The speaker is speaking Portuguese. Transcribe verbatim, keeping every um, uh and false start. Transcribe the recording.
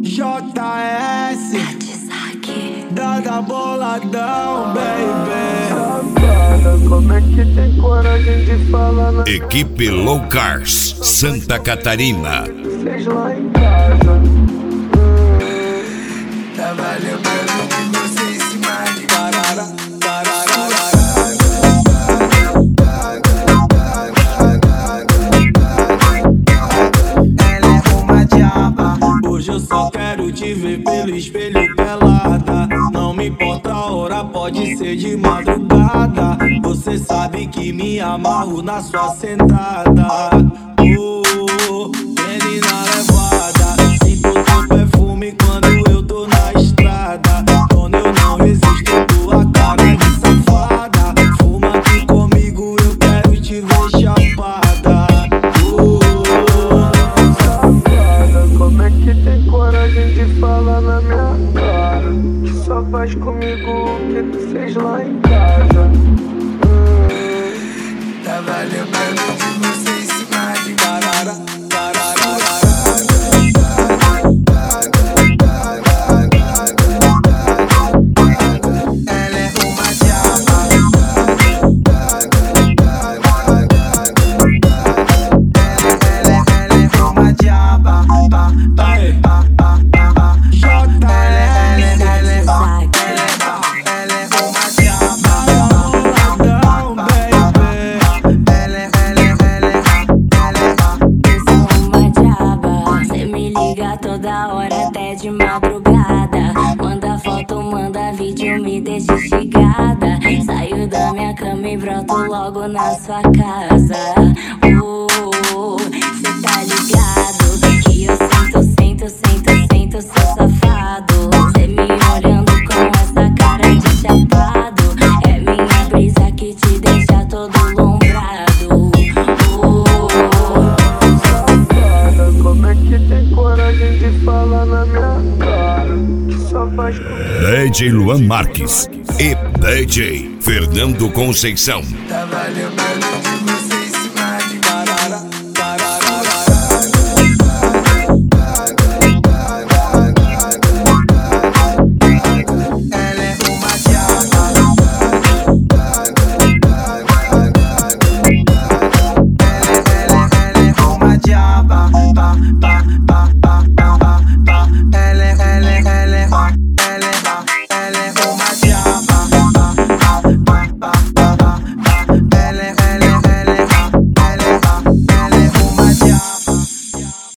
J S Dada boladão, baby. Safada, como é que tem coragem de falar na... Equipe Low Cars, Santa Catarina. Vocês lá em casa. hum, Tava lembrando de você em cima de parara, parara. Ela é uma diaba. Hoje eu só quero te ver pelo espelho pelada. Não me importa a hora, pode ser de madrugada. Você sabe que me amarro na sua sentada. Oh, menina levada, sinto teu perfume quando eu tô na estrada. Quando eu não resisto, tua cara de safada. Fuma aqui comigo, eu quero te ver chapada. Oh, Safada, como é que tem coragem de falar na minha cara? Que só faz comigo o que tu fez lá em casa. hum, tava lembrando de você em cima de parara, parara. Ela é uma diaba. Ela, ela, ela é uma diaba. Pa, pa, pa, pa, pa, pa. J, ela, ela, ela é uma diaba. Ela é uma diaba. Boladão, baby. Ela, ela, ela, ela é Eu sou uma diaba, cê me liga toda hora até de madrugada. Manda foto, manda vídeo, me deixa instigada. Saio da minha cama e broto logo na sua casa. Oh, cê tá ligado que eu sinto, sinto, sinto, sinto seu safado. Cê me olhando com essa cara de chapado. É minha brisa que te deixa todo lombrado. Oh, Safada, como é que tem coragem de falar na minha cara? Que só faz comigo. D J Luan Marques e D J Fernando Conceição. tava lembrando de